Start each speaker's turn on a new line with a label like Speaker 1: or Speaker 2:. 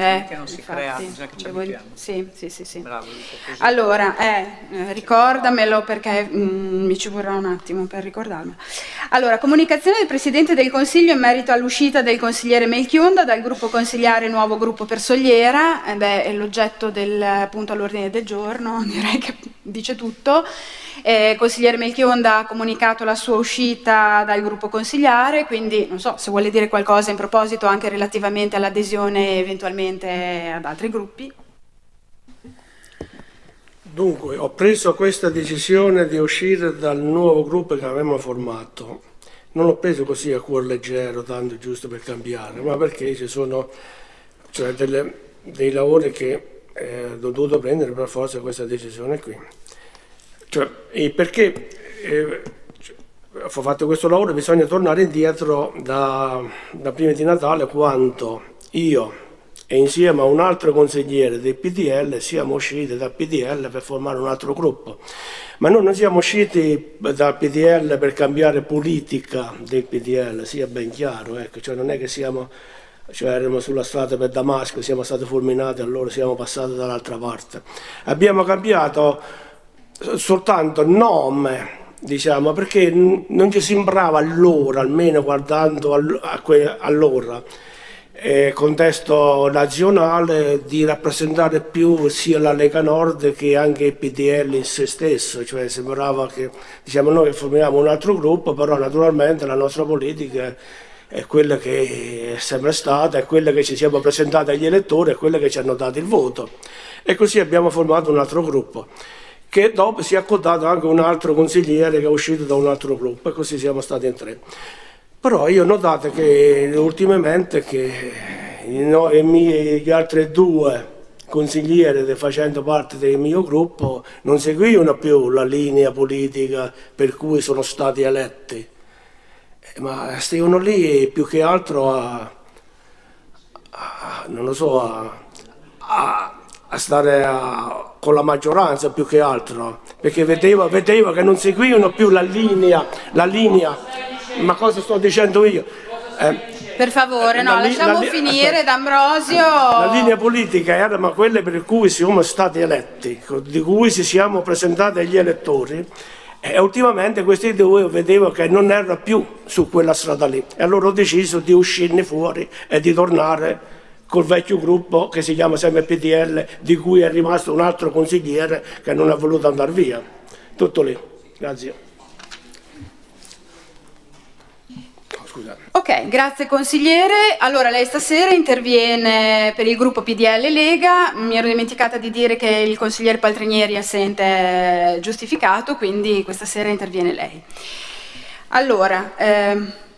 Speaker 1: che non si crea, bisogna che ci abituiamo.
Speaker 2: Sì.
Speaker 1: Bravo,
Speaker 2: allora, ricordamelo perché mi ci vorrà un attimo per ricordarmelo. Allora, comunicazione del Presidente del Consiglio in merito all'uscita del consigliere Melchionda dal gruppo consigliare Nuovo Gruppo per Soliera, è l'oggetto del punto all'ordine del giorno, direi che dice tutto. Consigliere Melchionda ha comunicato la sua uscita dal gruppo consigliare, quindi non so se vuole dire qualcosa in proposito anche relativamente all'adesione eventualmente ad altri gruppi.
Speaker 3: Dunque, ho preso questa decisione di uscire dal nuovo gruppo che avevamo formato. Non l'ho preso così a cuor leggero, tanto giusto per cambiare, ma perché ci sono dei lavori che ho dovuto prendere per forza questa decisione qui. Perché ho fatto questo lavoro bisogna tornare indietro da prima di Natale, quando io e insieme a un altro consigliere del PDL siamo usciti dal PDL per formare un altro gruppo. Ma noi non siamo usciti dal PDL per cambiare politica del PDL, sia ben chiaro, ecco. Non è che erano sulla strada per Damasco, siamo stati fulminati, allora siamo passati dall'altra parte. Abbiamo cambiato soltanto nome, diciamo, perché non ci sembrava allora, almeno guardando allora, contesto nazionale, di rappresentare più sia la Lega Nord che anche il PDL in se stesso, cioè sembrava che, diciamo, noi formiamo un altro gruppo, però naturalmente la nostra politica è quella che è sempre stata, è quella che ci siamo presentati agli elettori, è quella che ci hanno dato il voto, e così abbiamo formato un altro gruppo, che dopo si è accodato anche un altro consigliere che è uscito da un altro gruppo, e così siamo stati in 3. Però io ho notato che ultimamente che gli altri 2 consiglieri facendo parte del mio gruppo non seguivano più la linea politica per cui sono stati eletti, ma stavano lì più che altro non lo so, a stare con la maggioranza più che altro, perché vedevo che non seguivano più la linea. Ma cosa sto dicendo io?
Speaker 2: Per favore, no, lasciamo finire D'Ambrosio.
Speaker 3: La linea politica era quelle per cui siamo stati eletti, di cui ci siamo presentati agli elettori, e ultimamente questi 2 vedevo che non erano più su quella strada lì, e allora ho deciso di uscirne fuori e di tornare col vecchio gruppo che si chiama sempre PDL, di cui è rimasto un altro consigliere che non ha voluto andare via. Tutto lì. Grazie.
Speaker 2: Ok, grazie consigliere. Allora, lei stasera interviene per il gruppo PDL Lega. Mi ero dimenticata di dire che il consigliere Paltrinieri è assente giustificato, quindi questa sera interviene lei. Allora,